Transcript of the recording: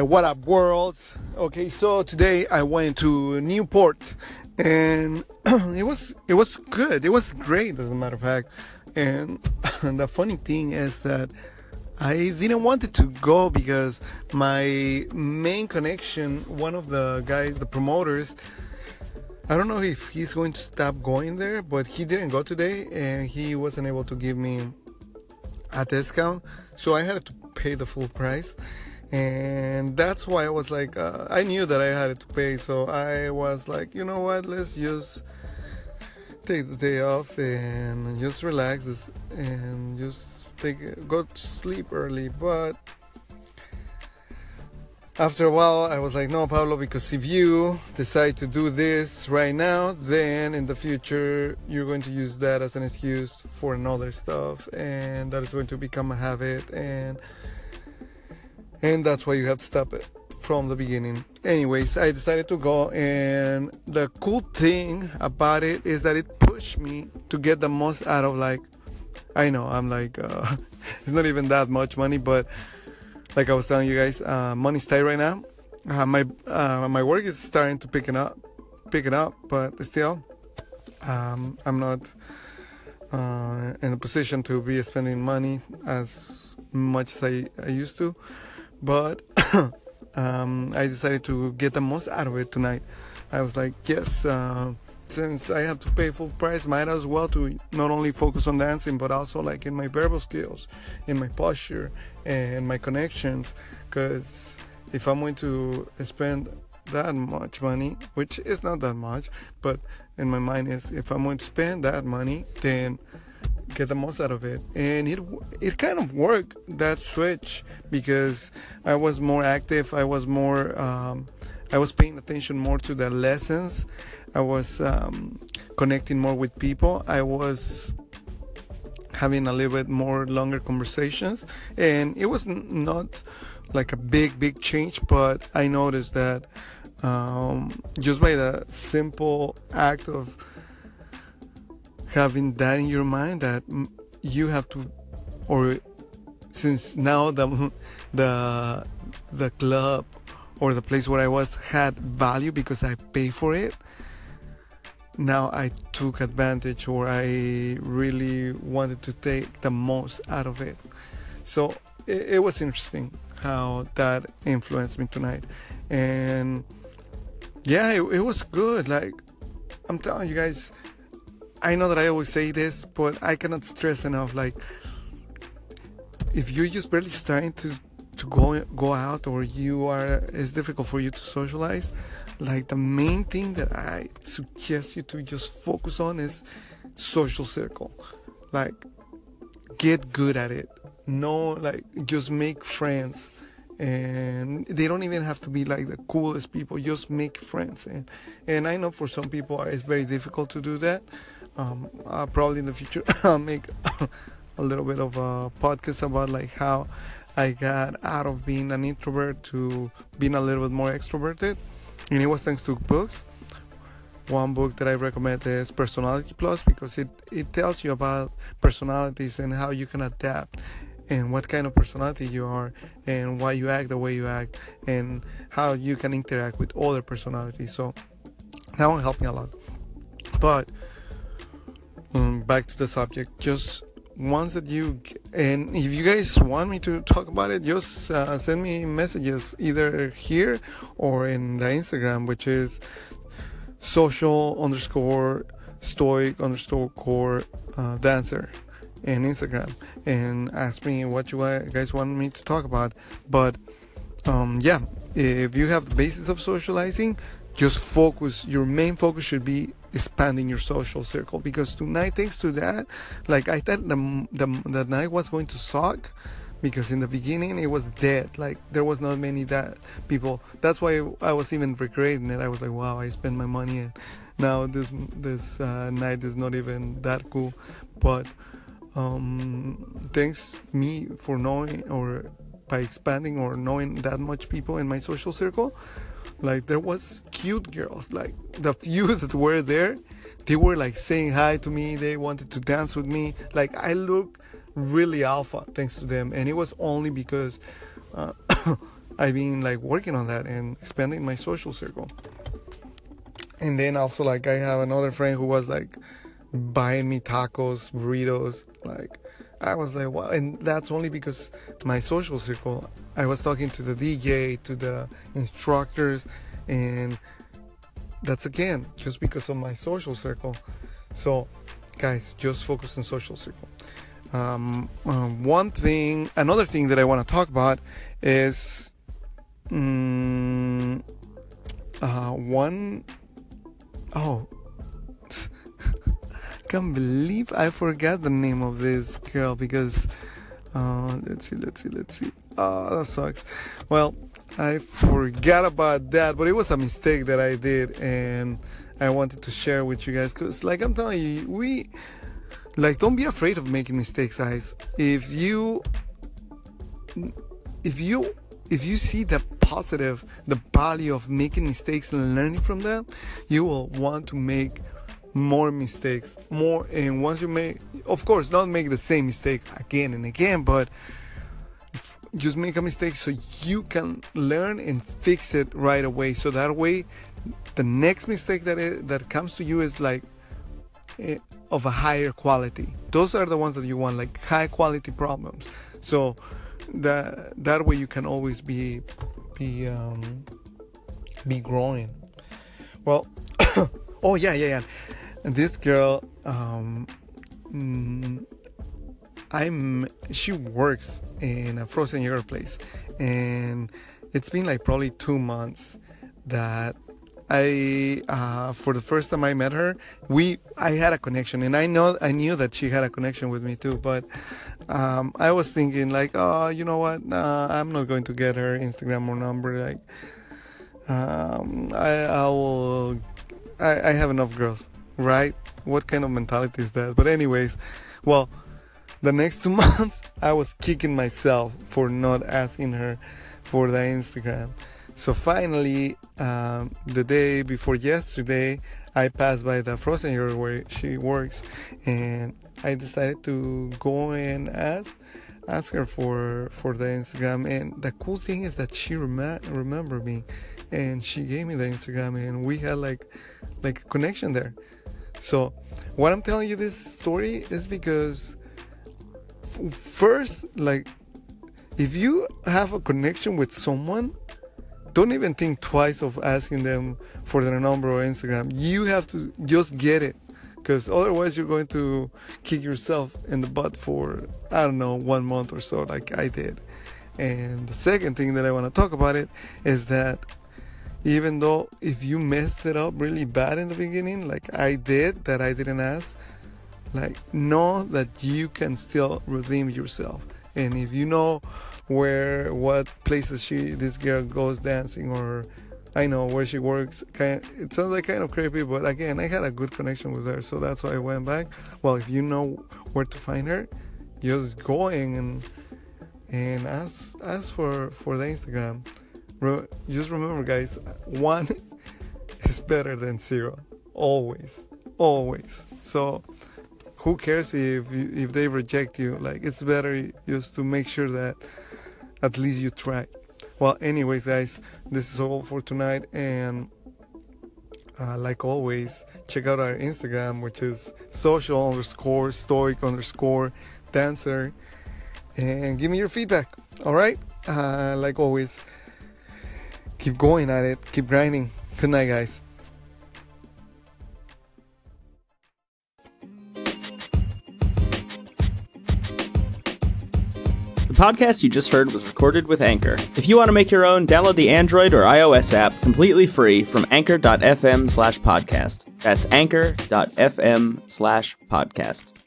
Alright, what up world? Okay, so today I went to Newport and it was good. It was great as a matter of fact. And the funny thing is that I didn't want it to go because my main connection, one of the guys, the promoters, I don't know if he's going to stop going there, but he didn't go today and he wasn't able to give me a discount, so I had to pay the full price. And that's why I was like, I knew that I had to pay, so I was like, you know what, let's just take the day off and just relax this and just go to sleep early. But after a while I was like, no, Pablo, because if you decide to do this right now, then in the future you're going to use that as an excuse for another stuff, and that is going to become a habit, and that's why you have to stop it from the beginning. Anyways, I decided to go, and the cool thing about it is that it pushed me to get the most out of, like, I know I'm like it's not even that much money, but like I was telling you guys, money's tight right now. My work is starting to pick it up, but still I'm not in a position to be spending money as much as I used to. But I decided to get the most out of it tonight. I was like, yes, since I have to pay full price, might as well to not only focus on dancing, but also like in my verbal skills, in my posture, and my connections. Because if I'm going to spend that much money, which is not that much, but in my mind is, if I'm going to spend that money, then get the most out of it. And it kind of worked, that switch, because I was more active. I was more I was paying attention more to the lessons. I was connecting more with people. I was having a little bit more longer conversations, and it was not like a big change, but I noticed that just by the simple act of having that in your mind, that you have to, or since now the club or the place where I was had value because I pay for it, now I took advantage, or I really wanted to take the most out of it. So it was interesting how that influenced me tonight. And yeah, it was good. Like, I'm telling you guys, I know that I always say this, but I cannot stress enough, like, if you're just barely starting to go out, or it's difficult for you to socialize, like, the main thing that I suggest you to just focus on is social circle. Like, get good at it. No, like, just make friends, and they don't even have to be like the coolest people. Just make friends. And I know for some people it's very difficult to do that. Probably in the future I'll make a little bit of a podcast about like how I got out of being an introvert to being a little bit more extroverted, and it was thanks to books. One book that I recommend is Personality Plus, because it tells you about personalities and how you can adapt, and what kind of personality you are, and why you act the way you act, and how you can interact with other personalities. So that one helped me a lot. But back to the subject. Just once that and if you guys want me to talk about it, just send me messages either here or in the Instagram, which is social_stoic_dancer in Instagram, and ask me what you guys want me to talk about. But yeah, if you have the basis of socializing, just focus. Your main focus should be expanding your social circle, because tonight, thanks to that, like, I thought the night was going to suck, because in the beginning it was dead. Like, there was not many that people. That's why I was even regretting it. I was like, wow, I spent my money, and now this night is not even that cool. But thanks me for knowing, or by expanding or knowing that much people in my social circle, like, there was cute girls, like, the few that were there, they were like saying hi to me, they wanted to dance with me. Like, I look really alpha thanks to them, and it was only because I've been like working on that and expanding my social circle. And then also like I have another friend who was like buying me tacos, burritos. Like I was like, wow. And that's only because my social circle, I was talking to the DJ, to the instructors, and that's again just because of my social circle. So guys, just focus on social circle. Another thing that I want to talk about is can't believe I forgot the name of this girl because let's see. Oh, that sucks. Well, I forgot about that, but it was a mistake that I did, and I wanted to share with you guys because, like I'm telling you, don't be afraid of making mistakes, guys. If you see the positive, the value of making mistakes and learning from them, you will want to make more mistakes, and once you make, of course, don't make the same mistake again and again, but just make a mistake so you can learn and fix it right away, so that way the next mistake that comes to you is like of a higher quality. Those are the ones that you want, like high quality problems, so that way you can always be growing. Well, oh yeah. And this girl, she works in a frozen yogurt place, and it's been like probably 2 months that for the first time I met her, I had a connection, and I knew that she had a connection with me too, but I was thinking like, oh, you know what? I'm not going to get her Instagram or number. Like, I have enough girls, right? What kind of mentality is that? But anyways, well, the next 2 months I was kicking myself for not asking her for the Instagram. So finally, the day before yesterday, I passed by the frozen yogurt where she works, and I decided to go and ask her for the Instagram. And the cool thing is that she remembered me, and she gave me the Instagram, and we had like a connection there. So what I'm telling you this story is because first, like, if you have a connection with someone, don't even think twice of asking them for their number or Instagram. You have to just get it, because otherwise you're going to kick yourself in the butt for, I don't know, 1 month or so, like I did. And the second thing that I want to talk about it is that even though if you messed it up really bad in the beginning, like I did, that I didn't ask, like, know that you can still redeem yourself. And if you know what places this girl goes dancing, or I know where she works, it sounds like kind of creepy, but again, I had a good connection with her, so that's why I went back. Well, if you know where to find her, just going and ask for the Instagram. Just remember, guys, 1 is better than 0, always. So who cares if they reject you? Like, it's better just to make sure that at least you try. Well, anyways, guys, this is all for tonight, and like always, check out our Instagram, which is social_stoic_dancer, and give me your feedback. All right, like always, keep going at it, keep grinding. Good night, guys. The podcast you just heard was recorded with Anchor. If you want to make your own, download the Android or iOS app completely free from anchor.fm/podcast. That's anchor.fm/podcast.